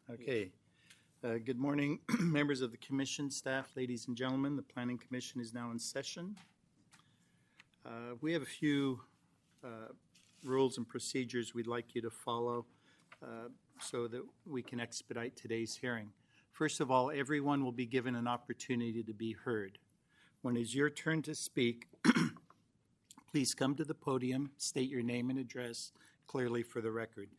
Okay. Good morning, members of the commission, staff, ladies and gentlemen. The Planning Commission is now in session. We have a few rules and procedures we'd like you to follow so that we can expedite today's hearing. First of all, everyone will be given an opportunity to be heard. When it's your turn to speak, please come to the podium, state your name and address clearly for the record.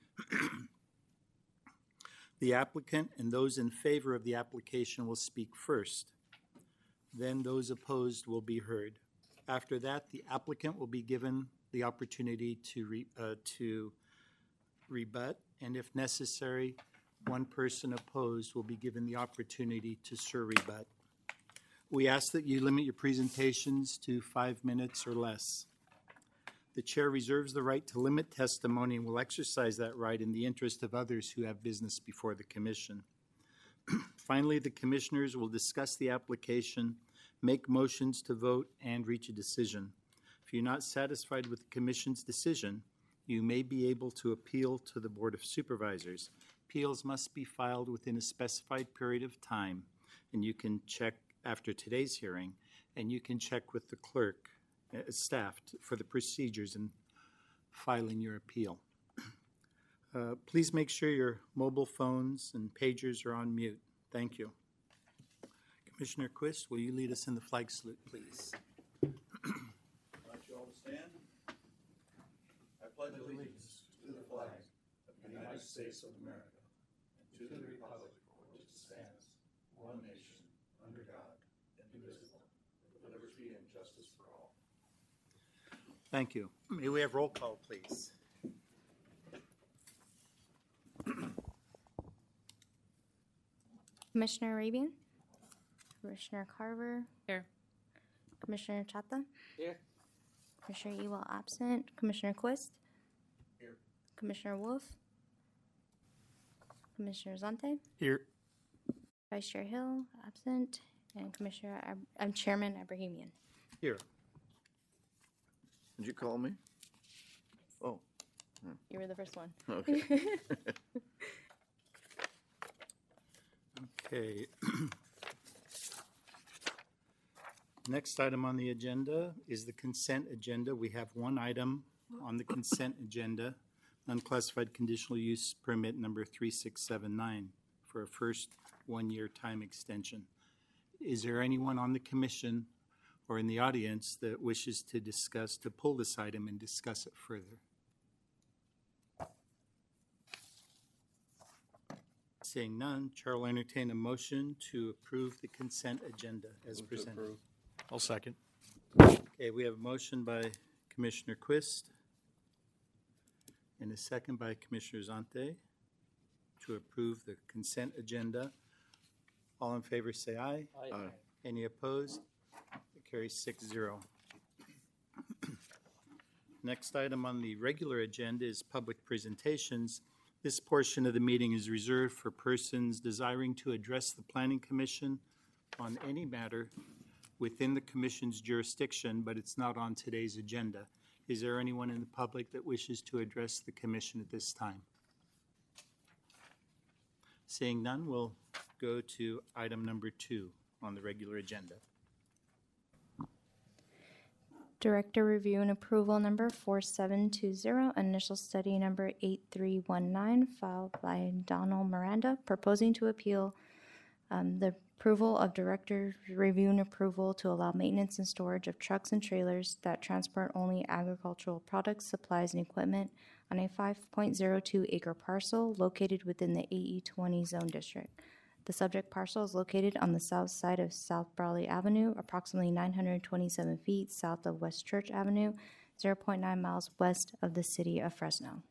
The applicant and those in favor of the application will speak first. Then those opposed will be heard. After that, the applicant will be given the opportunity to rebut, and if necessary, one person opposed will be given the opportunity to rebut. We ask that you limit your presentations to 5 minutes or less. The chair reserves the right to limit testimony and will exercise that right in the interest of others who have business before the commission. Finally, the commissioners will discuss the application, make motions to vote, and reach a decision. If you're not satisfied with the commission's decision, you may be able to appeal to the Board of Supervisors. Appeals must be filed within a specified period of time, and you can check after today's hearing, and you can check with the clerk staff for the procedures in filing your appeal. Please make sure your mobile phones and pagers are on mute. Thank you. Commissioner Quist, will you lead us in the flag salute, please? I'd like you all to stand. I pledge allegiance to the flag of the United States of America and to the republic for which it stands, one nation, under God, indivisible, with liberty and justice for all. Thank you. May we have roll call, please? Commissioner Arabian? Commissioner Carver? Here. Commissioner Chata? Here. Commissioner Ewell absent. Commissioner Quist? Here. Commissioner Wolf? Commissioner Zante? Here. Vice Chair Hill absent. And Chairman Abrahamian. Here. Did you call me? Oh. You were the first one. Okay. Okay. Next item on the agenda is the consent agenda. We have one item on the consent agenda, unclassified conditional use permit number 3679 for a first one-year time extension. Is there anyone on the commission or in the audience that wishes to pull this item and discuss it further? Seeing none, Chair will entertain a motion to approve the consent agenda as presented. I'll second. Okay, we have a motion by Commissioner Quist and a second by Commissioner Zante to approve the consent agenda. All in favor say aye. Aye. Any opposed? It carries 6-0. Next item on the regular agenda is public presentations. This portion of the meeting is reserved for persons desiring to address the Planning Commission on any matter within the Commission's jurisdiction, but it's not on today's agenda. Is there anyone in the public that wishes to address the Commission at this time? Seeing none, we'll go to item number 2 on the regular agenda. Director review and approval number 4720, initial study number 8319, filed by Donald Miranda, proposing to appeal the approval of director review and approval to allow maintenance and storage of trucks and trailers that transport only agricultural products, supplies, and equipment on a 5.02 acre parcel located within the AE20 zone district. The subject parcel is located on the south side of South Brawley Avenue, approximately 927 feet south of West Church Avenue, 0.9 miles west of the city of Fresno.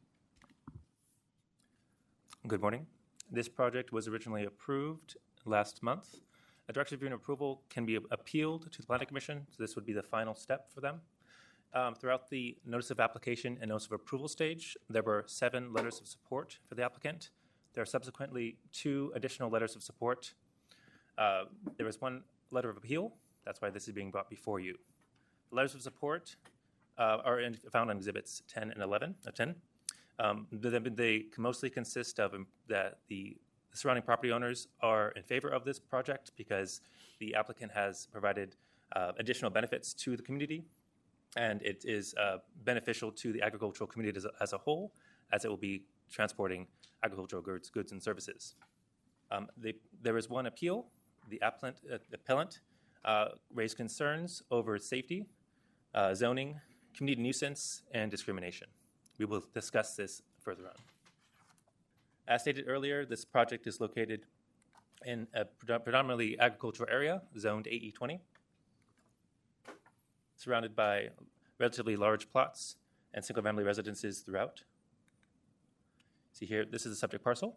Good morning. This project was originally approved last month. A director review and approval can be appealed to the Planning Commission, so this would be the final step for them. Throughout the notice of application and notice of approval stage, there were 7 letters of support for the applicant. There are subsequently 2 additional letters of support. There is 1 letter of appeal. That's why this is being brought before you. The letters of support are found on Exhibits 10 and 11 of 10. They mostly consist of the surrounding property owners are in favor of this project because the applicant has provided additional benefits to the community, and it is beneficial to the agricultural community as a whole, as it will be transporting agricultural goods and services. There is one appeal. The appellant raised concerns over safety, zoning, community nuisance, and discrimination. We will discuss this further on. As stated earlier, this project is located in a predominantly agricultural area, zoned AE20, surrounded by relatively large plots and single-family residences throughout. See here, this is the subject parcel.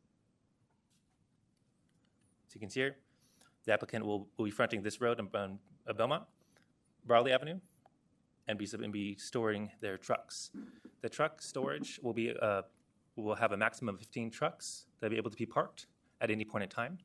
So you can see here, the applicant will be fronting this road on Belmont, Barley Avenue, and be storing their trucks. The truck storage will have a maximum of 15 trucks that will be able to be parked at any point in time.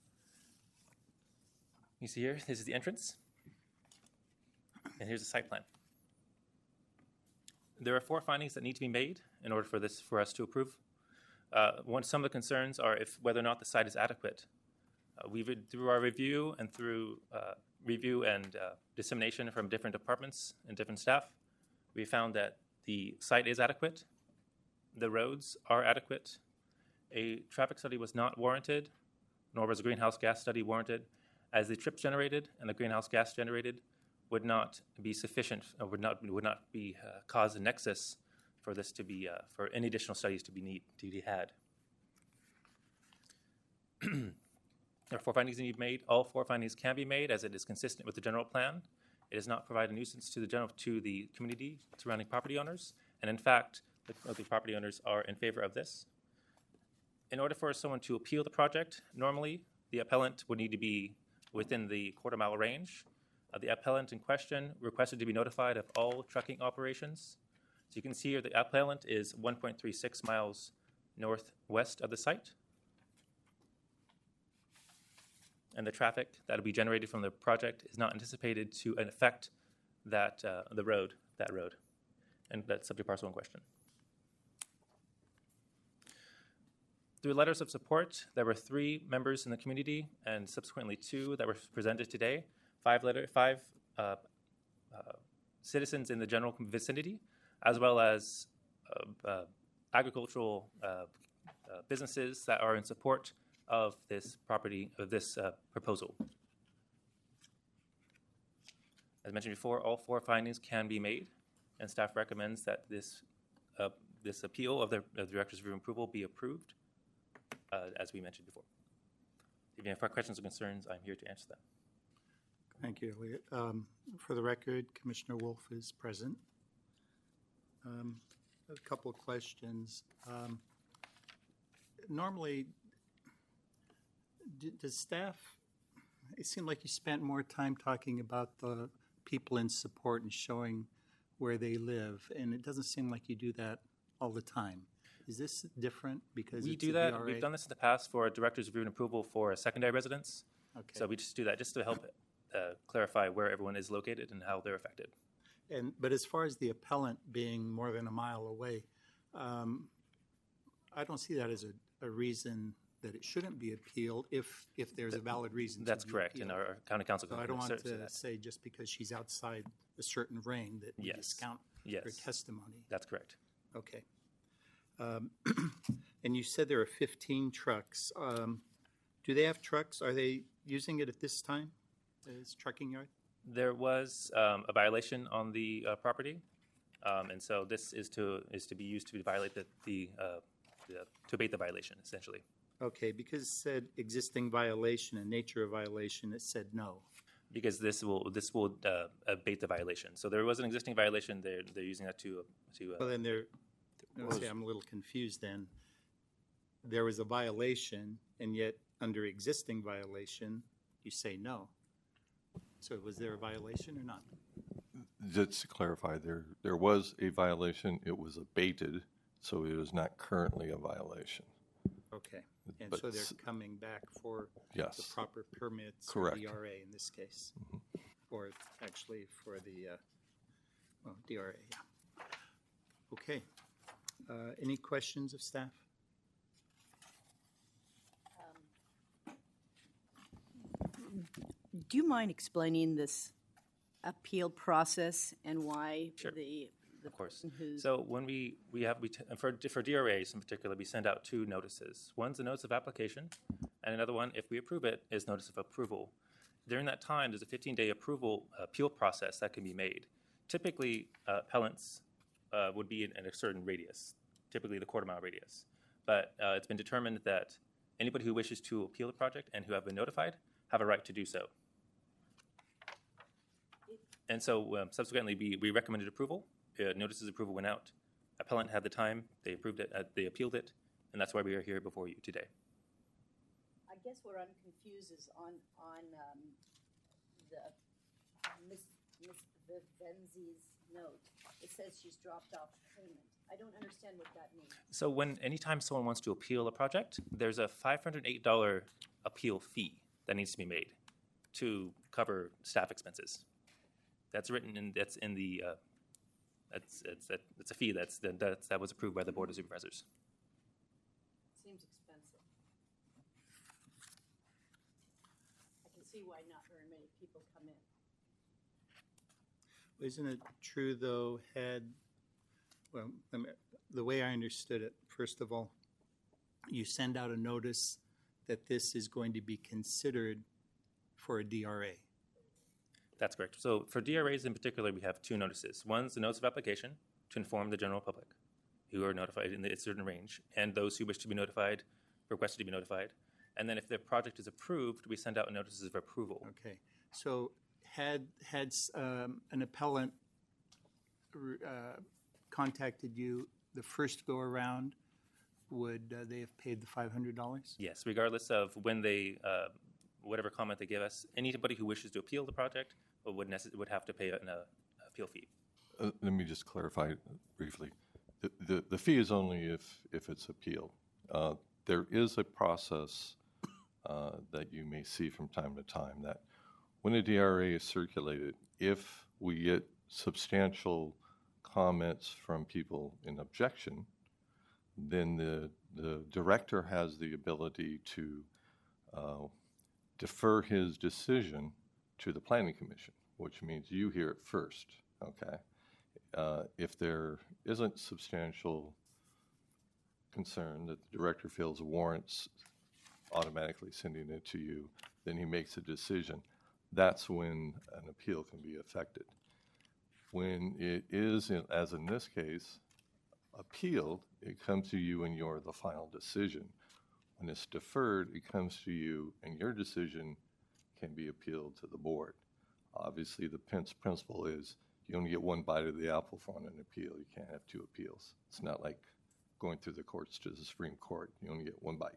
You see here, this is the entrance, and here's the site plan. There are 4 findings that need to be made in order for us to approve. Some of the concerns are whether or not the site is adequate. Through our review and through dissemination from different departments and different staff, we found that the site is adequate, the roads are adequate, a traffic study was not warranted, nor was a greenhouse gas study warranted, as the trips generated and the greenhouse gas generated would not be sufficient, or would not be cause a nexus for this to be for any additional studies to be had. There are 4 findings that need to be made. All 4 findings can be made as it is consistent with the general plan. It does not provide a nuisance to the community surrounding property owners, and in fact, the property owners are in favor of this. In order for someone to appeal the project, normally the appellant would need to be within the quarter-mile range. The appellant in question requested to be notified of all trucking operations. So you can see here the appellant is 1.36 miles northwest of the site. And the traffic that will be generated from the project is not anticipated to affect that road, and that subject parcel in question. Through letters of support, there were 3 members in the community, and subsequently 2 that were presented today. 5 citizens in the general vicinity, as well as agricultural businesses that are in support of this proposal. As mentioned before, all 4 findings can be made, and staff recommends that this appeal of the Director's Review and Approval be approved, as we mentioned before. If you have questions or concerns, I'm here to answer them. Thank you, Elliot. For the record, Commissioner Wolf is present. A couple of questions. Normally, does staff, it seemed like you spent more time talking about the people in support and showing where they live, and it doesn't seem like you do that all the time. Is this different because we it's do a that? DRA? We've done this in the past for a Director's Review and Approval for a secondary residence. Okay. So we just do that just to help clarify where everyone is located and how they're affected. But as far as the appellant being more than a mile away, I don't see that as a reason that it shouldn't be appealed if there's a valid reason. That's to be correct, appealed. and our county council. So I don't want concerns to that. say just because she's outside a certain range that we Yes. discount Yes. her testimony. That's correct. Okay. And you said there are 15 trucks. Do they have trucks? Are they using it at this time, this trucking yard? There was a violation on the property, and so this is to be used to violate to abate the violation, essentially. Okay, because it said existing violation and nature of violation, it said no. Because this will abate the violation. So there was an existing violation. They're using that to. Well, then I'm a little confused then. There was a violation, and yet under existing violation, you say no. So was there a violation or not? Just to clarify, there was a violation. It was abated, so it is not currently a violation. Okay, and But so they're coming back for Yes. the proper permits, Correct. or DRA in this case, or actually for the DRA. Yeah. Okay. Any questions of staff? do you mind explaining this appeal process and why Sure. the Of course. person who's So when for DRAs in particular, we send out 2 notices. One's a notice of application, and another one, if we approve it, is notice of approval. During that time, there's a 15-day appeal process that can be made. Typically, appellants would be in a certain radius, typically the quarter-mile radius. But it's been determined that anybody who wishes to appeal the project and who have been notified have a right to do so. And so subsequently, we recommended approval. Notices of approval went out. Appellant had the time. They approved it. They appealed it, and that's why we are here before you today. I guess what I'm confused is on the Miss Vivenzi's note. It says she's dropped off payment. I don't understand what that means. So anytime someone wants to appeal a project, there's a $508 appeal fee that needs to be made to cover staff expenses. That's written in. That's in the. It's a fee that was approved by the Board of Supervisors. Seems expensive. I can see why not very many people come in. Isn't it true, though, the way I understood it, first of all, you send out a notice that this is going to be considered for a DRA. That's correct. So for DRAs in particular, we have 2 notices. One's the notice of application to inform the general public who are notified in a certain range, and those who wish to be notified, requested to be notified. And then if the project is approved, we send out notices of approval. Okay. So had an appellant contacted you the first go-around, would they have paid the $500? Yes, regardless of when they, whatever comment they give us, anybody who wishes to appeal the project would have to pay an appeal fee. Let me just clarify briefly. The fee is only if it's appealed. There is a process that you may see from time to time that when a DRA is circulated, if we get substantial comments from people in objection, then the director has the ability to defer his decision to the Planning Commission, which means you hear it first, okay? If there isn't substantial concern that the director feels warrants automatically sending it to you, then he makes a decision. That's when an appeal can be effected. When it is, as in this case, appealed, it comes to you and you're the final decision. When it's deferred, it comes to you and your decision can be appealed to the board. Obviously, the principle is you only get one bite of the apple for an appeal. You can't have 2 appeals. It's not like going through the courts to the Supreme Court. You only get one bite.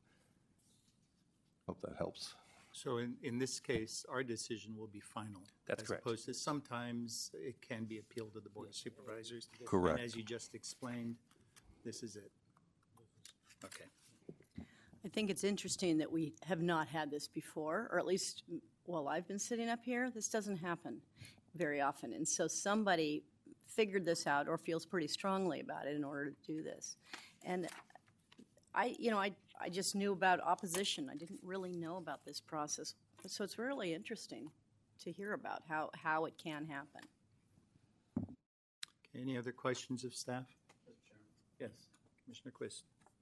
Hope that helps. So in this case, our decision will be final. That's correct. As opposed to sometimes it can be appealed to the Board of Supervisors. Correct. And as you just explained, this is it. Okay. I think it's interesting that we have not had this before, or at least while I've been sitting up here, this doesn't happen very often. And so somebody figured this out or feels pretty strongly about it in order to do this. And I just knew about opposition. I didn't really know about this process. So it's really interesting to hear about how it can happen. Okay, any other questions of staff? Yes, Commissioner Quist.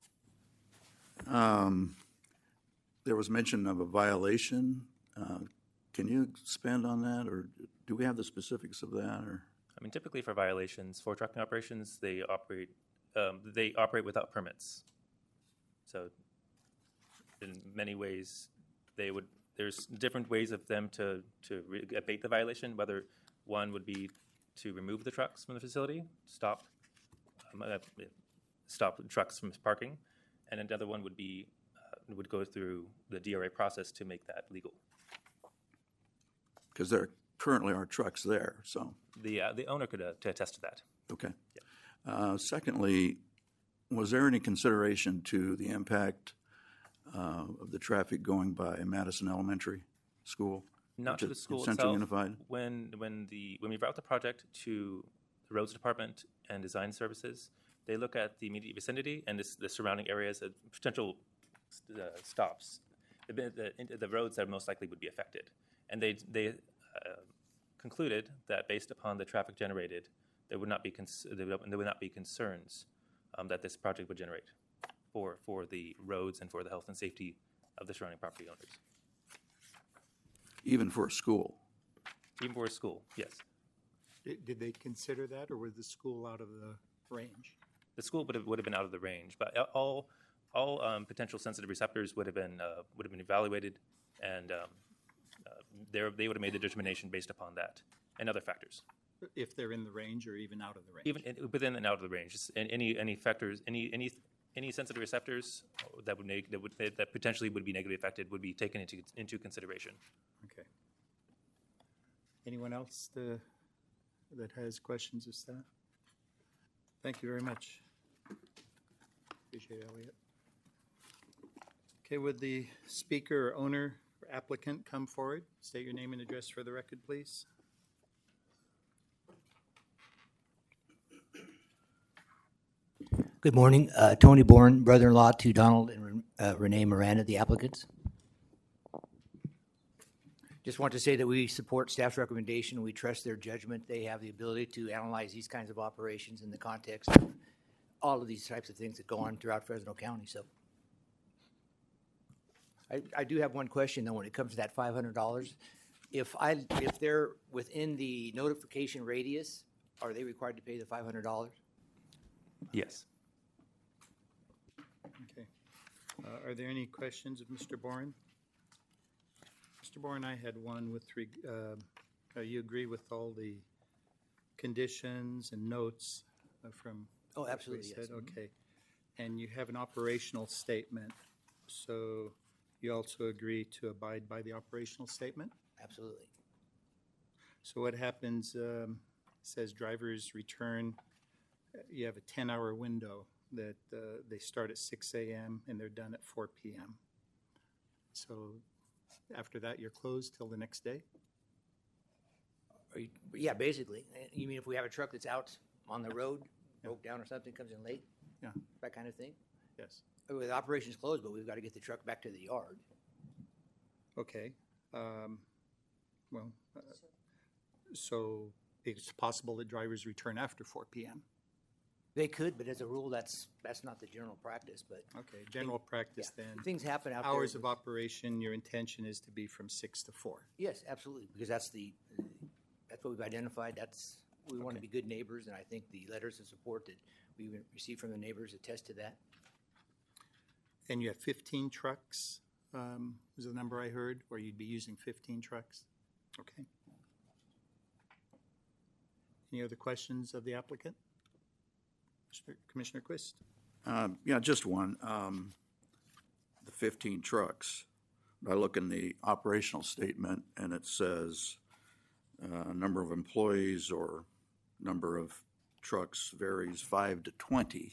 There was mention of a violation. Can you expand on that, or do we have the specifics of that? Or I mean, typically for violations, for trucking operations, they operate without permits. So in many ways, there's different ways of them to abate the violation, whether one would be to remove the trucks from the facility, stop trucks from parking, and another one would be would go through the DRA process to make that legal. because there currently are trucks there, so. The owner could attest to that. Okay. Secondly, was there any consideration to the impact of the traffic going by Madison Elementary School? Not to the school Central itself. Unified? When we route the project to the roads department and design services, they look at the immediate vicinity and the surrounding areas of potential stops, the roads that most likely would be affected. and they concluded that based upon the traffic generated, there would not be concerns that this project would generate for the roads and for the health and safety of the surrounding property owners. Even for a school? Even for a school, yes. Did they consider that, or was the school out of the range? The school would have been out of the range, but all potential sensitive receptors would have been evaluated, and they would have made the determination based upon that and other factors. If they're in the range or even out of the range? Even within and out of the range, just any factors, any sensitive receptors that potentially would be negatively affected would be taken into consideration. Okay. Anyone else that has questions of staff? Thank you very much. Appreciate it, Elliot. Okay, would the speaker or owner or applicant come forward? State your name and address for the record, please. Good morning. Tony Bourne, brother-in-law to Donald and Renee Miranda, the applicants. Just want to say that we support staff's recommendation. We trust their judgment. They have the ability to analyze these kinds of operations in the context of all of these types of things that go on throughout Fresno County. So I do have one question, though, when it comes to that $500. If they're within the notification radius, are they required to pay the $500? Yes. Okay. Are there any questions of Mr. Bourne? Mr. Bourne, I had one with, you agree with all the conditions and notes from? Oh, absolutely, what we yes. said? Okay. And you have an operational statement, so you also agree to abide by the operational statement? Absolutely. So what happens, says drivers return, you have a 10-hour window that they start at 6 a.m. and they're done at 4 p.m. So after that, you're closed till the next day? Yeah, basically. You mean if we have a truck that's out on the road, broke down or something, comes in late? Yeah. That kind of thing? Yes. The operation's closed, but we've got to get the truck back to the yard. Okay. So it's possible that drivers return after 4 p.m.? They could, but as a rule, that's not the general practice. But Okay, general practice then. things happen out Hours there. of operation, your intention is to be from 6 to 4? Yes, absolutely, because that's what we've identified. We want to be good neighbors, and I think the letters of support that we received from the neighbors attest to that. And you have 15 trucks, was the number I heard, where you'd be using 15 trucks? Okay. Any other questions of the applicant? Commissioner Quist? Yeah, just one. The 15 trucks. I look in the operational statement and it says number of employees or number of trucks varies 5 to 20.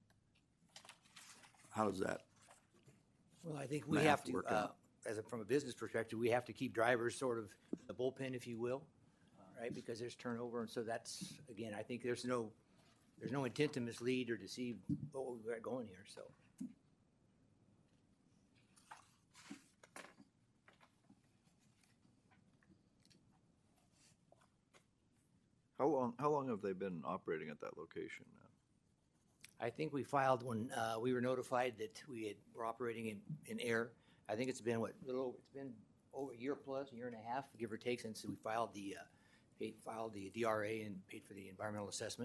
How does that? Well, I think we Math have to, work out. from a business perspective, we have to keep drivers sort of the bullpen, if you will, right? Because there's turnover, and so that's, again, I think there's no intent to mislead or deceive what we've got going here, so. How long have they been operating at that location now? I think we filed when we were notified that we're operating in air. I think it's been it's been over a year plus, a year and a half, give or take, since we filed the DRA and paid for the environmental assessment.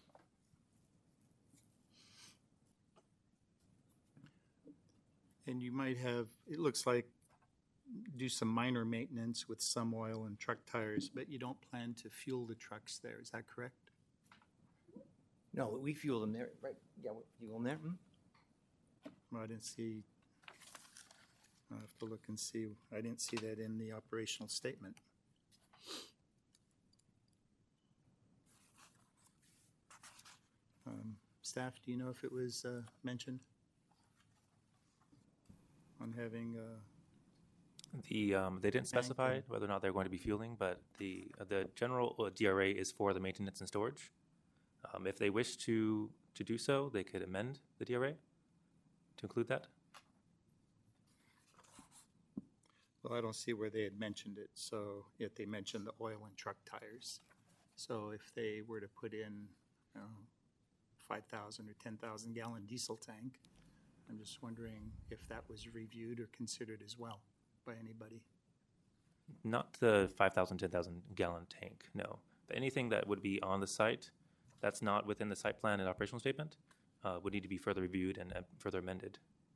And you might have, it looks like, do some minor maintenance with some oil and truck tires, but you don't plan to fuel the trucks there. Is that correct? No, we fuel them there, right? Yeah, we fuel them there. Well, I didn't see, I'll have to look and see. I didn't see that in the operational statement. Staff, do you know if it was mentioned on having They didn't specify whether or not they're going to be fueling, but the general DRA is for the maintenance and storage. If they wish to do so, they could amend the DRA to include that. Well, Well, I don't see where they had mentioned it, so yet they mentioned the oil and truck tires. So if they were to put in, 5,000 or 10,000 gallon diesel tank, I'm just wondering if that was reviewed or considered as well by anybody. Not the 5,000, 10,000 gallon tank, no. But anything that would be on the site that's not within the site plan and operational statement would need to be further reviewed and further amended.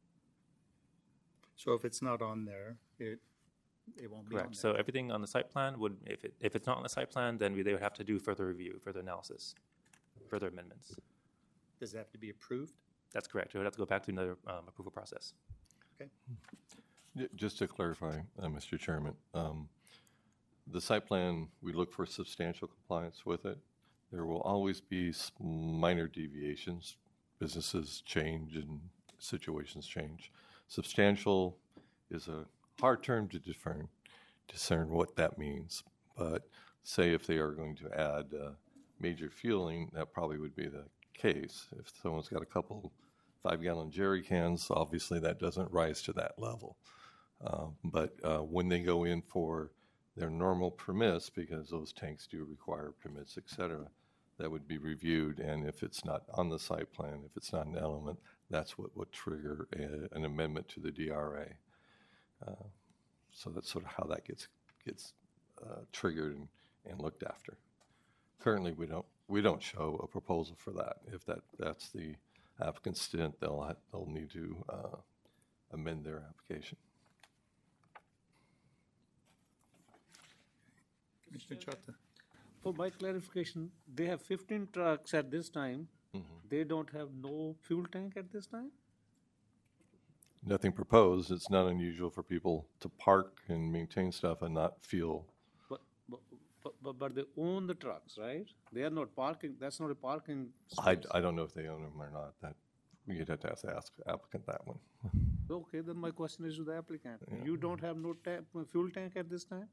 So if it's not on there, it won't be on there. Correct. So everything on the site plan would, if it's not on the site plan, then they would have to do further review, further analysis, further amendments. Does it have to be approved? That's correct. It would have to go back to another approval process. Okay. Just to clarify, Mr. Chairman, the site plan, we look for substantial compliance with it. There will always be minor deviations. Businesses change and situations change. Substantial is a hard term to discern what that means. But say if they are going to add major fueling, that probably would be the case. If someone's got a couple 5-gallon jerry cans, obviously that doesn't rise to that level. But when they go in for their normal permits, because those tanks do require permits, et cetera, that would be reviewed. And if it's not on the site plan, if it's not an element, that's what would trigger an amendment to the DRA. So that's sort of how that gets triggered and looked after. Currently, we don't show a proposal for that. If that's the applicant's stint, they'll need to amend their application. Commissioner Chata. For my clarification, they have 15 trucks at this time. They don't have no fuel tank at this time? Nothing proposed. It's not unusual for people to park and maintain stuff and not fuel. But they own the trucks, right? They are not parking. That's not a parking I space. don't know if they own them or not. That you'd have to ask the applicant that one. Okay, then my question is to the applicant. You don't have no fuel tank at this time?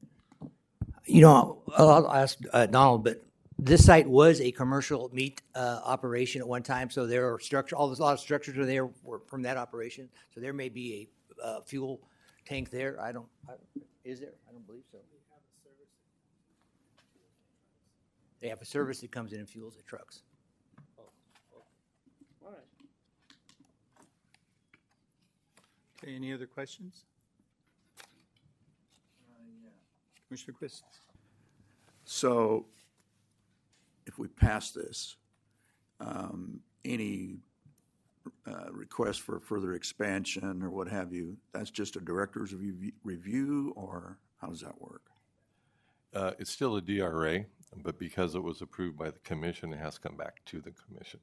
I'll ask Donald, but this site was a commercial meat operation at one time, so there are a lot of structures are there from that operation. So there may be a fuel tank there. Is there? I don't believe so. They have a service that comes in and fuels the trucks. Oh, okay. All right. Okay, any other questions? Commissioner Quist. So if we pass this, any request for further expansion or what have you, that's just a director's review, or how does that work? It's still a DRA, but because it was approved by the commission, it has to come back to the commission.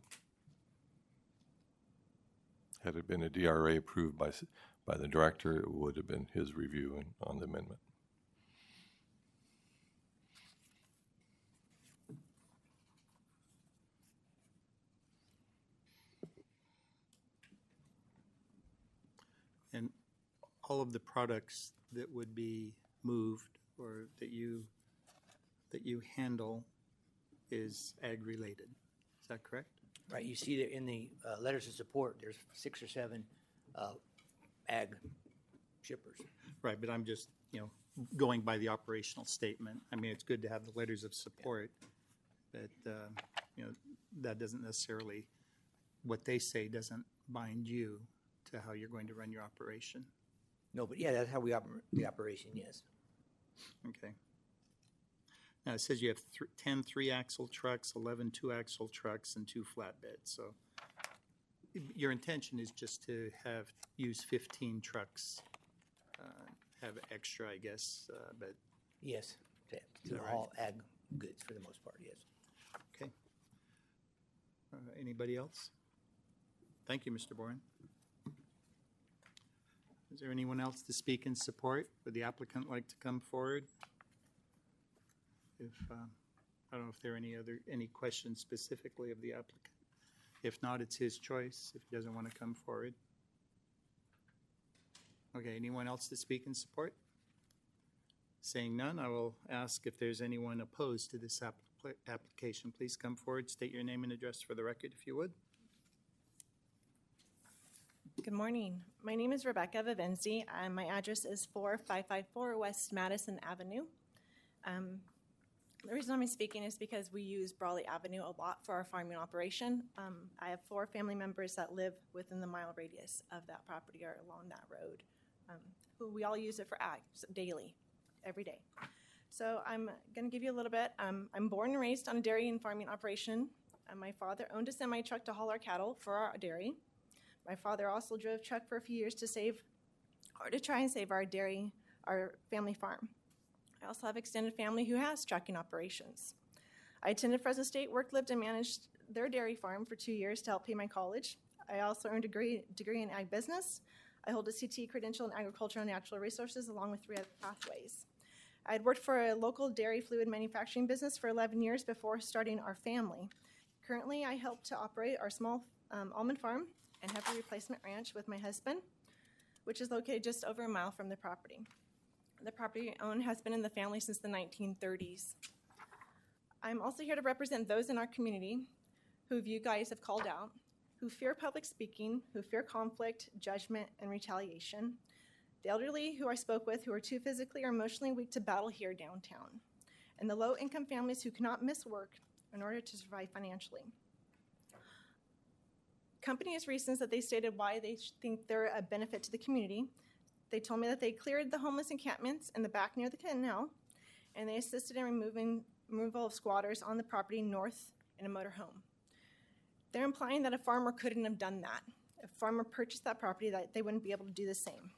Had it been a DRA approved by the director, it would have been his review on the amendment. And all of the products that would be moved or that you handle is ag-related. Is that correct? Right. You see that in the letters of support, there's 6 or 7 ag shippers. Right, but I'm just, going by the operational statement. I mean, it's good to have the letters of support, but, that doesn't necessarily, what they say doesn't bind you to how you're going to run your operation. No, but yeah, that's how we operate the operation, yes. Okay. Now, it says you have 10 3-axle trucks, 11 2-axle trucks, and 2 flatbeds. So your intention is just to use 15 trucks, have extra, I guess, but. Yes, they're all ag goods for the most part, yes. Okay. Anybody else? Thank you, Mr. Boren. Is there anyone else to speak in support? Would the applicant like to come forward? I don't know if there are any questions specifically of the applicant. If not, it's his choice if he doesn't want to come forward. Okay, anyone else to speak in support? Seeing none, I will ask if there's anyone opposed to this application. Please come forward, state your name and address for the record if you would. Good morning. My name is Rebecca Vivenzi, and my address is 4554 West Madison Avenue. The reason I'm speaking is because we use Brawley Avenue a lot for our farming operation. I have 4 family members that live within the mile radius of that property or along that road, who we all use it for ag daily, every day. So I'm going to give you a little bit. I'm born and raised on a dairy and farming operation. My father owned a semi-truck to haul our cattle for our dairy. My father also drove a truck for a few years to try and save our dairy, our family farm. I also have extended family who has trucking operations. I attended Fresno State, worked, lived, and managed their dairy farm for 2 years to help pay my college. I also earned a degree in ag business. I hold a CT credential in agriculture and natural resources, along with 3 other pathways. I had worked for a local dairy fluid manufacturing business for 11 years before starting our family. Currently, I help to operate our small almond farm and heifer replacement ranch with my husband, which is located just over a mile from the property. The property owned has been in the family since the 1930s. I'm also here to represent those in our community who you guys have called out, who fear public speaking, who fear conflict, judgment, and retaliation. The elderly who I spoke with who are too physically or emotionally weak to battle here downtown. And the low-income families who cannot miss work in order to survive financially. Company's reasons that they stated why they think they're a benefit to the community. They told me that they cleared the homeless encampments in the back near the canal, and they assisted in removal of squatters on the property north in a motorhome. They're implying that a farmer couldn't have done that. If a farmer purchased that property, that they wouldn't be able to do the same.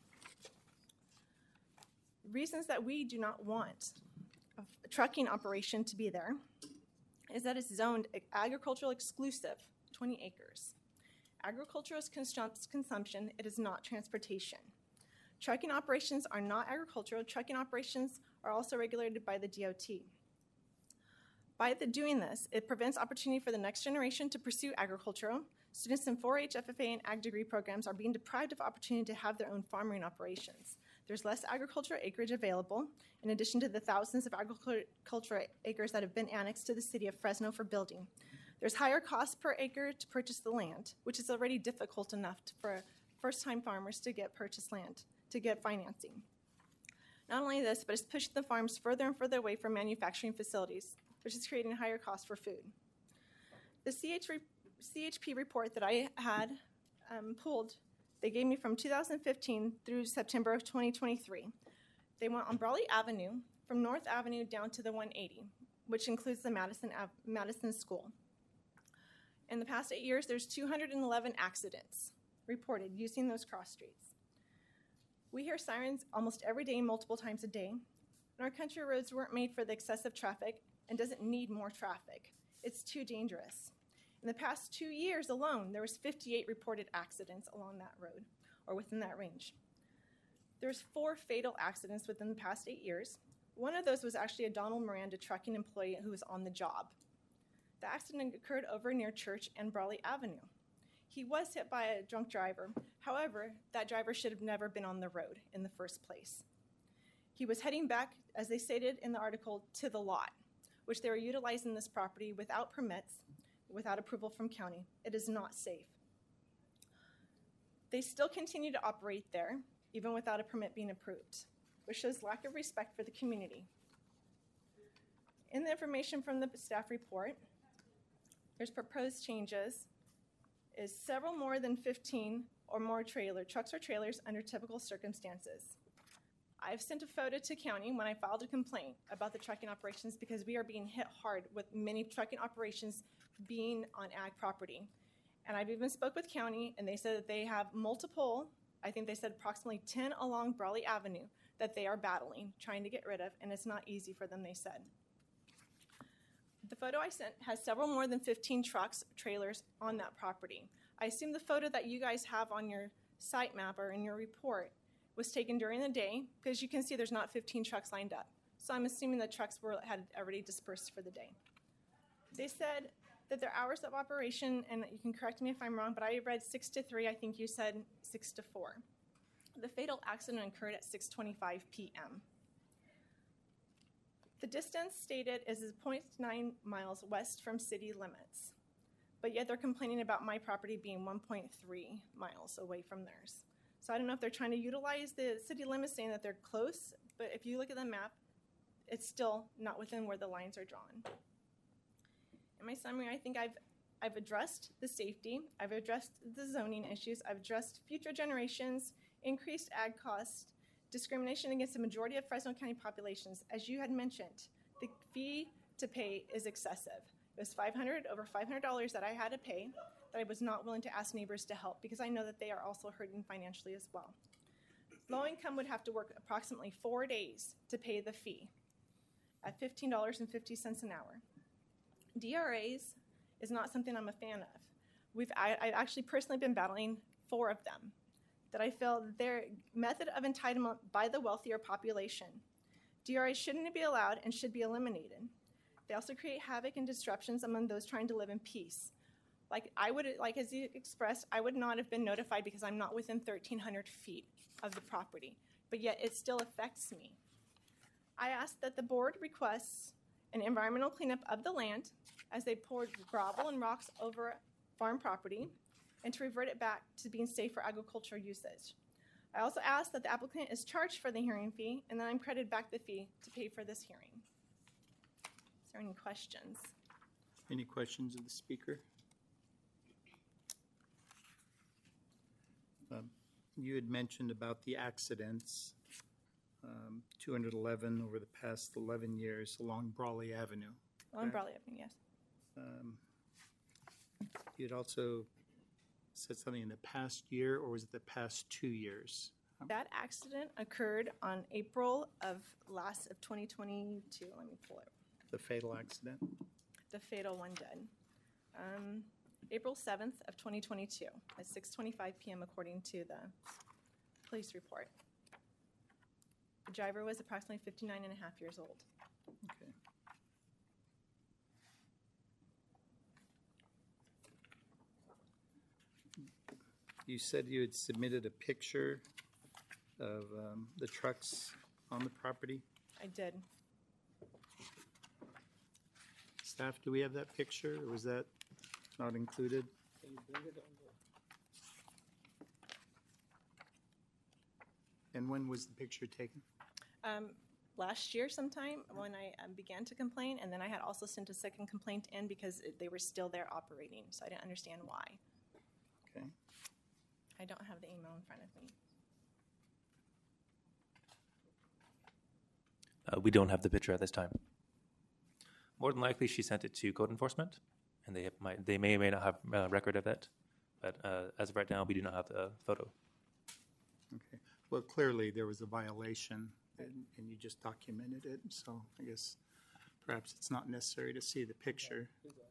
Reasons that we do not want a trucking operation to be there is that it's zoned agricultural exclusive, 20 acres. Agricultural is consumption, it is not transportation. Trucking operations are not agricultural. Trucking operations are also regulated by the DOT. By doing this, it prevents opportunity for the next generation to pursue agricultural. Students in 4-H, FFA, and ag degree programs are being deprived of opportunity to have their own farming operations. There's less agricultural acreage available, in addition to the thousands of agricultural acres that have been annexed to the city of Fresno for building. There's higher cost per acre to purchase the land, which is already difficult enough for first-time farmers to get purchased land, to get financing. Not only this, but it's pushing the farms further and further away from manufacturing facilities, which is creating higher costs for food. The CHP report that I had pulled, they gave me from 2015 through September of 2023. They went on Brawley Avenue, from North Avenue down to the 180, which includes the Madison School. In the past 8 years, there's 211 accidents reported using those cross streets. We hear sirens almost every day, multiple times a day, and our country roads weren't made for the excessive traffic and doesn't need more traffic. It's too dangerous. In the past 2 years alone, there was 58 reported accidents along that road or within that range. There's 4 fatal accidents within the past 8 years. One of those was actually a Donald Miranda trucking employee who was on the job. The accident occurred over near Church and Brawley Avenue. He was hit by a drunk driver. However, that driver should have never been on the road in the first place. He was heading back, as they stated in the article, to the lot, which they were utilizing this property without permits, without approval from county. It is not safe. They still continue to operate there, even without a permit being approved, which shows lack of respect for the community. In the information from the staff report, there's proposed changes is several more than 15 or more trucks or trailers under typical circumstances. I've sent a photo to county when I filed a complaint about the trucking operations because we are being hit hard with many trucking operations being on ag property. And I've even spoke with county and they said that they have multiple, I think they said approximately 10 along Brawley Avenue that they are battling, trying to get rid of, and it's not easy for them, they said. The photo I sent has several more than 15 trucks, trailers on that property. I assume the photo that you guys have on your site map or in your report was taken during the day because you can see there's not 15 trucks lined up. So I'm assuming the trucks had already dispersed for the day. They said that their hours of operation, and you can correct me if I'm wrong, but I read 6 to 3, I think you said 6 to 4. The fatal accident occurred at 6:25 p.m. The distance stated is 0.9 miles west from city limits. but yet they're complaining about my property being 1.3 miles away from theirs. So I don't know if they're trying to utilize the city limits saying that they're close, but if you look at the map, it's still not within where the lines are drawn. In my summary, I think I've addressed the safety, I've addressed the zoning issues, I've addressed future generations, increased ag costs, discrimination against the majority of Fresno County populations. As you had mentioned, the fee to pay is excessive. It was over $500 that I had to pay, that I was not willing to ask neighbors to help because I know that they are also hurting financially as well. Low income would have to work approximately 4 days to pay the fee at $15.50 an hour. DRAs is not something I'm a fan of. I've actually personally been battling 4 of them, that I feel their method of entitlement by the wealthier population. DRAs shouldn't be allowed and should be eliminated. They also create havoc and disruptions among those trying to live in peace. Like as you expressed, I would not have been notified because I'm not within 1,300 feet of the property, but yet it still affects me. I ask that the board requests an environmental cleanup of the land as they poured gravel and rocks over farm property and to revert it back to being safe for agricultural usage. I also ask that the applicant is charged for the hearing fee and then I'm credited back the fee to pay for this hearing. Is there any questions? Any questions of the speaker? You had mentioned about the accidents, 211 over the past 11 years along Brawley Avenue. On Brawley Avenue, yes. You had also said something in the past year, or was it the past 2 years? That accident occurred on April of 2022. Let me pull it. The fatal accident? The fatal one did. April 7th of 2022 at 6:25 p.m. according to the police report. The driver was approximately 59 and a half years old. Okay. You said you had submitted a picture of the trucks on the property. I did. Staff, do we have that picture, or was that not included? And when was the picture taken? Last year sometime when I began to complain, and then I had also sent a second complaint in because they were still there operating, so I didn't understand why. Okay. I don't have the email in front of me. We don't have the picture at this time. More than likely, she sent it to code enforcement, and they may or may not have a record of it. But as of right now, we do not have the photo. Okay. Well, clearly there was a violation, and you just documented it. So I guess perhaps it's not necessary to see the picture.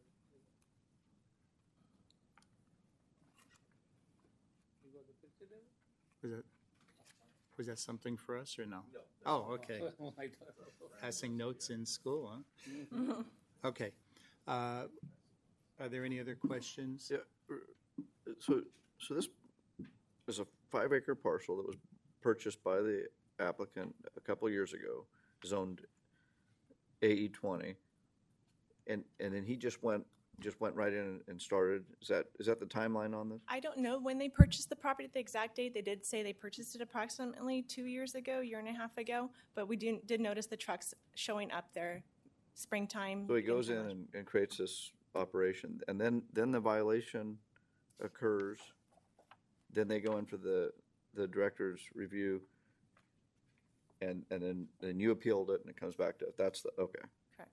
Was that something for us or no? No. Oh, okay. Passing notes in school, huh? Okay. Are there any other questions? Yeah. So this is a 5-acre parcel that was purchased by the applicant a couple of years ago, zoned AE20, and then he just went right in and started. Is that the timeline on this? I don't know when they purchased the property at the exact date. They did say they purchased it approximately 2 years ago, year and a half ago, but we did notice the trucks showing up there springtime. So he goes in and creates this operation, and then the violation occurs. Then they go in for the director's review, and then you appealed it, and it comes back to that's the okay. Correct.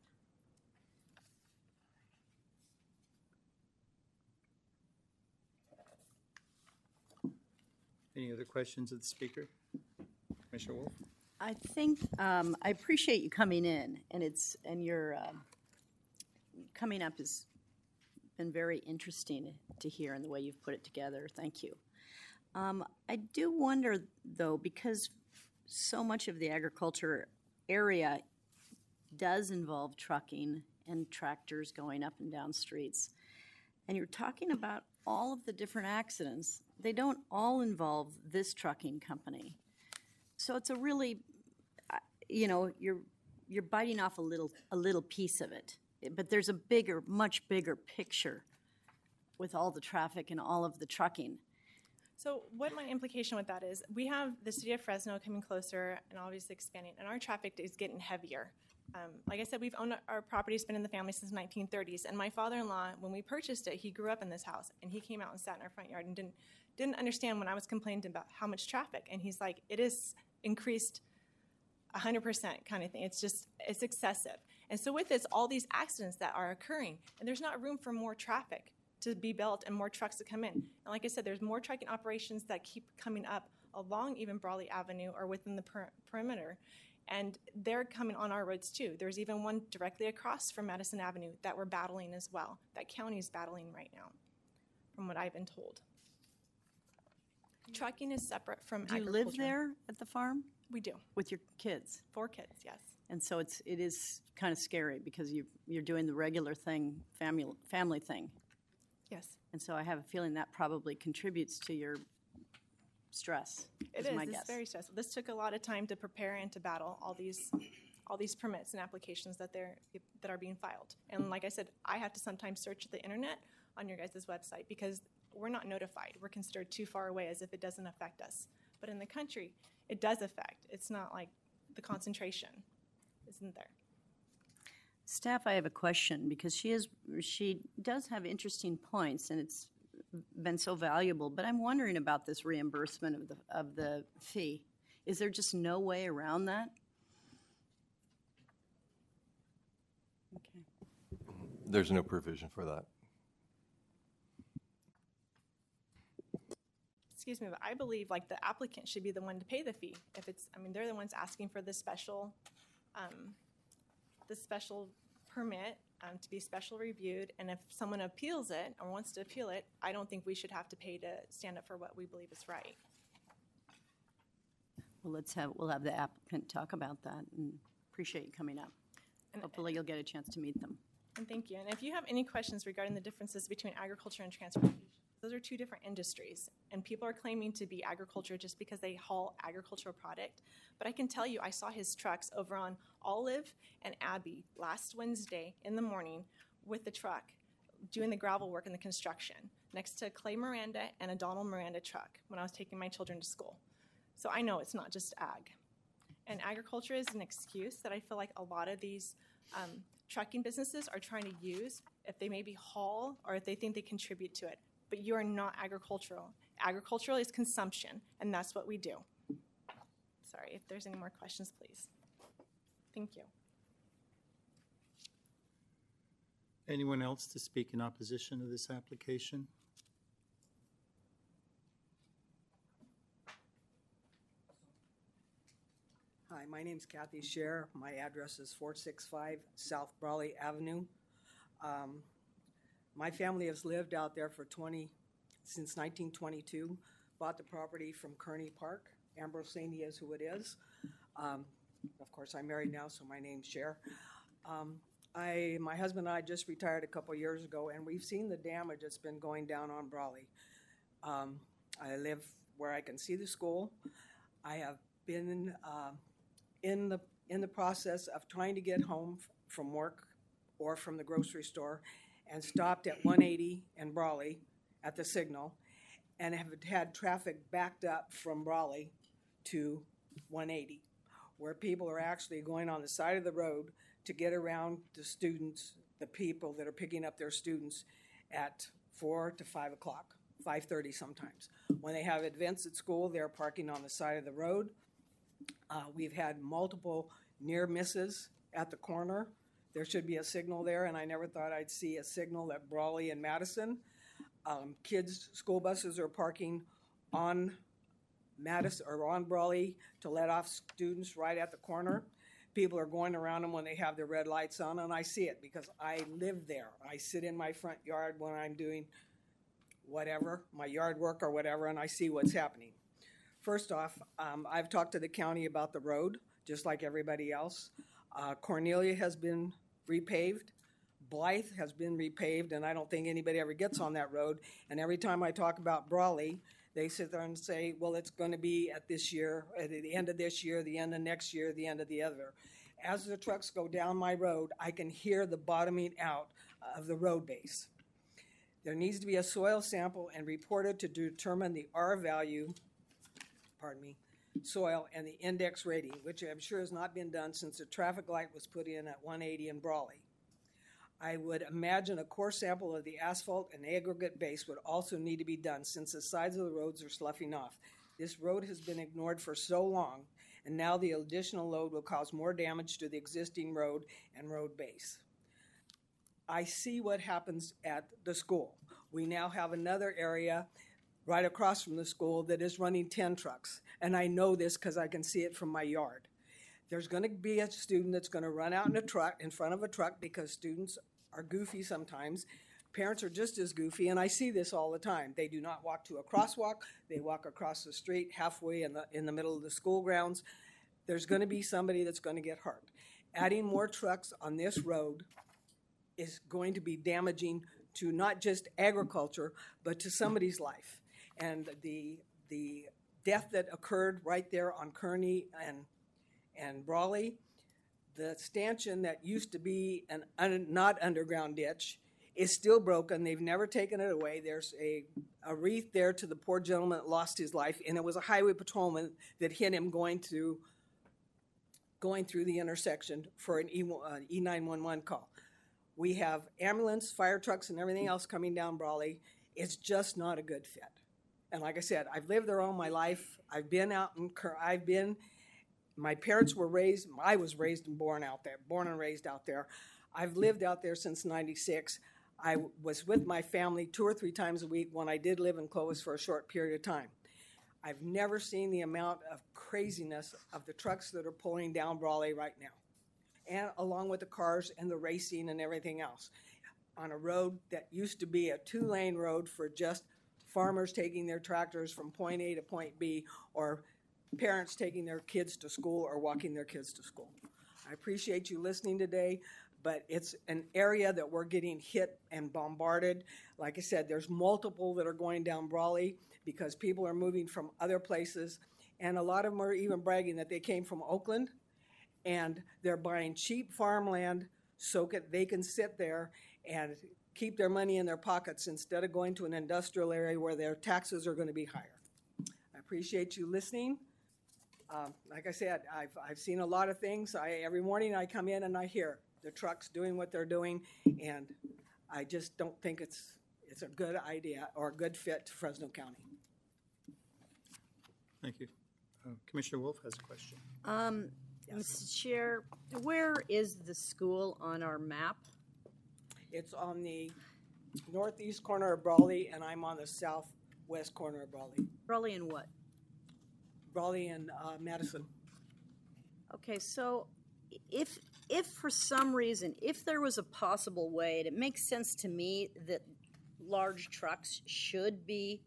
Any other questions of the speaker? Commissioner Wolf? I think I appreciate you coming in, and your coming up has been very interesting to hear, and the way you've put it together. Thank you. I do wonder, though, because so much of the agriculture area does involve trucking and tractors going up and down streets, and you're talking about all of the different accidents. They don't all involve this trucking company. So it's a really, you're biting off a little piece of it, but there's a much bigger picture with all the traffic and all of the trucking. So what my implication with that is, we have the city of Fresno coming closer and obviously expanding, and our traffic is getting heavier. Like I said, we've owned our property, it's been in the family since the 1930s, and my father-in-law, when we purchased it, he grew up in this house, and he came out and sat in our front yard and didn't understand when I was complaining about how much traffic, and he's like, it is increased 100% kind of thing. It's excessive. And so with this, all these accidents that are occurring, and there's not room for more traffic to be built and more trucks to come in. And like I said, there's more trucking operations that keep coming up along even Brawley Avenue or within the perimeter, and they're coming on our roads too. There's even one directly across from Madison Avenue that we're battling as well, that county is battling right now, from what I've been told. Trucking is separate from Do you agriculture. live there at the farm We do. with your kids? 4 kids, yes. And so it is kind of scary because you're doing the regular thing, family thing. Yes. And so I have a feeling that probably contributes to your stress. It is is. my It's guess. very stressful. This took a lot of time to prepare and to battle all these permits and applications that are being filed. And like I said, I have to sometimes search the internet on your guys' website because we're not notified. We're considered too far away as if it doesn't affect us. But in the country, it does affect. It's not like the concentration isn't there. Staff, I have a question because she does have interesting points, and it's been so valuable. But I'm wondering about this reimbursement of the fee. Is there just no way around that? Okay. There's no provision for that. Excuse me, but I believe like the applicant should be the one to pay the fee. If it's, I mean, they're the ones asking for the special permit to be special reviewed. And if someone appeals it or wants to appeal it, I don't think we should have to pay to stand up for what we believe is right. Well, we'll have the applicant talk about that, and appreciate you coming up. And- Hopefully you'll get a chance to meet them. And thank you. And if you have any questions regarding the differences between agriculture and transportation, those are 2 different industries. And people are claiming to be agriculture just because they haul agricultural product. But I can tell you, I saw his trucks over on Olive and Abbey last Wednesday in the morning with the truck doing the gravel work and the construction next to Clay Miranda and a Donald Miranda truck when I was taking my children to school. So I know it's not just ag. And agriculture is an excuse that I feel like a lot of these trucking businesses are trying to use if they maybe haul or if they think they contribute to it. But you are not agricultural. Agricultural is consumption, and that's what we do. Sorry, if there's any more questions, please. Thank you. Anyone else to speak in opposition to this application? Hi, my name's Kathy Scher. My address is 465 South Brawley Avenue. My family has lived out there since 1922. Bought the property from Kearney Park. Ambrose Saney is who it is. Of course, I'm married now, so my name's Scher. My husband and I just retired a couple years ago, and we've seen the damage that's been going down on Brawley. I live where I can see the school. I have been in the process of trying to get home from work or from the grocery store, and stopped at 180 in Brawley at the signal, and have had traffic backed up from Brawley to 180, where people are actually going on the side of the road to get around the students, the people that are picking up their students at 4 to 5 o'clock, 5:30 sometimes. When they have events at school, they're parking on the side of the road. We've had multiple near misses at the corner. There should be a signal there, and I never thought I'd see a signal at Brawley and Madison. School buses are parking on Madison or on Brawley to let off students right at the corner. People are going around them when they have their red lights on, and I see it because I live there. I sit in my front yard when I'm doing whatever, my yard work or whatever, and I see what's happening. First off, I've talked to the county about the road, just like everybody else. Cornelia has been repaved. Blythe has been repaved, and I don't think anybody ever gets on that road. And every time I talk about Brawley, they sit there and say, well, it's going to be at this year, at the end of this year, the end of next year, the end of the other. As the trucks go down my road, I can hear the bottoming out of the road base. There needs to be a soil sample and reported to determine the R value, soil, and the index rating, which I'm sure has not been done since the traffic light was put in at 180 in Brawley. I would imagine a core sample of the asphalt and aggregate base would also need to be done since the sides of the roads are sloughing off. This road has been ignored for so long, and now the additional load will cause more damage to the existing road and road base. I see what happens at the school. We now have another area right across from the school that is running 10 trucks, and I know this because I can see it from my yard. There's going to be a student that's going to run out in front of a truck because students are goofy sometimes. Parents are just as goofy, and I see this all the time. They do not walk to a crosswalk. They walk across the street halfway in the middle of the school grounds. There's going to be somebody that's going to get hurt. Adding more trucks on this road is going to be damaging to not just agriculture, but to somebody's life. And the death that occurred right there on Kearney and Brawley, the stanchion that used to be an not underground ditch is still broken. They've never taken it away. There's a wreath there to the poor gentleman that lost his life, and it was a highway patrolman that hit him going through the intersection for an E911 call. We have ambulance, fire trucks, and everything else coming down Brawley. It's just not a good fit. And like I said, I've lived there all my life. I've been out in my parents were raised, I was raised and born and raised out there. I've lived out there since '96. I was with my family 2 or 3 times a week when I did live in Clovis for a short period of time. I've never seen the amount of craziness of the trucks that are pulling down Brawley right now, and along with the cars and the racing and everything else, on a road that used to be a 2-lane road for just farmers taking their tractors from point A to point B, or parents taking their kids to school or walking their kids to school. I appreciate you listening today, but it's an area that we're getting hit and bombarded. Like I said, there's multiple that are going down Brawley because people are moving from other places, and a lot of them are even bragging that they came from Oakland, and they're buying cheap farmland so they can sit there and keep their money in their pockets instead of going to an industrial area where their taxes are going to be higher. I appreciate you listening. Like I said, I've seen a lot of things. Every morning I come in and I hear the trucks doing what they're doing, and I just don't think it's a good idea or a good fit to Fresno County. Thank you. Commissioner Wolf has a question. Mr. Chair, where is the school on our map? It's on the northeast corner of Brawley, and I'm on the southwest corner of Brawley. Brawley and what? Brawley and Madison. Okay, so if for some reason, if there was a possible way, and it makes sense to me that large trucks should be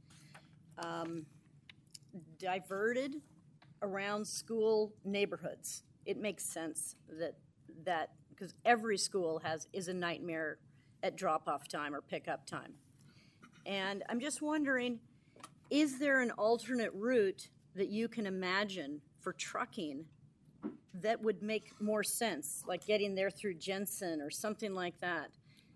diverted around school neighborhoods. It makes sense that because every school is a nightmare at drop-off time or pickup time. And I'm just wondering, is there an alternate route that you can imagine for trucking that would make more sense, like getting there through Jensen or something like that?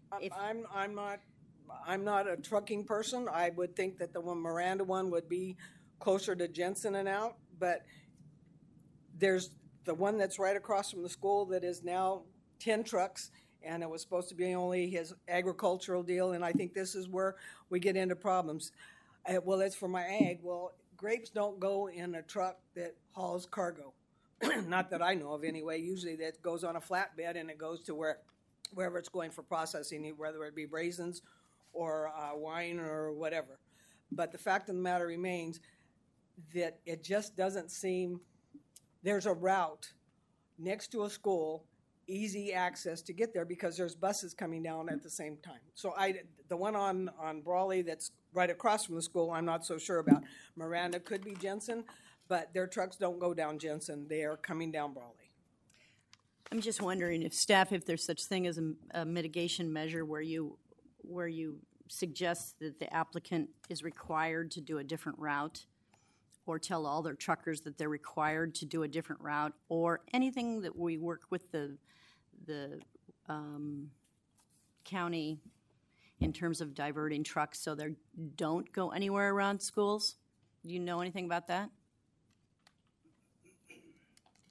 I'm not a trucking person. I would think that the Miranda one would be closer to Jensen and out, but there's the one that's right across from the school that is now 10 trucks, and it was supposed to be only his agricultural deal, and I think this is where we get into problems. Well, it's for my ag. Well, grapes don't go in a truck that hauls cargo. Not that I know of anyway. Usually that goes on a flatbed and it goes to wherever it's going for processing, whether it be raisins or wine or whatever. But the fact of the matter remains that it just doesn't seem there's a route next to a school, easy access to get there because there's buses coming down at the same time. So the one on Brawley that's right across from the school, I'm not so sure about. Miranda could be Jensen, but their trucks don't go down Jensen. They are coming down Brawley. I'm just wondering if there's such thing as a mitigation measure where you suggest that the applicant is required to do a different route, or tell all their truckers that they're required to do a different route, or anything that we work with the county in terms of diverting trucks so they don't go anywhere around schools? Do you know anything about that?